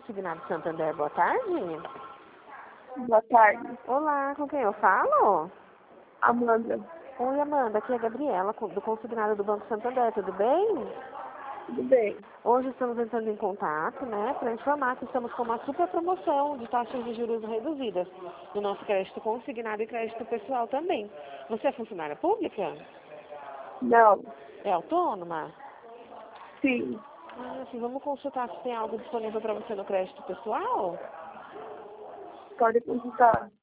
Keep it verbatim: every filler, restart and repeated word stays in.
Consignado Santander, boa tarde. Boa tarde. Olá, com quem eu falo? Amanda. Oi, Amanda, aqui é a Gabriela, do Consignado do Banco Santander, tudo bem? Tudo bem? Hoje estamos entrando em contato, né, para informar que estamos com uma super promoção de taxas de juros reduzidas no nosso crédito consignado e crédito pessoal também. Você é funcionária pública? Não. É autônoma? Sim. Ah, sim, vamos consultar se tem algo disponível para você no crédito pessoal? Pode consultar.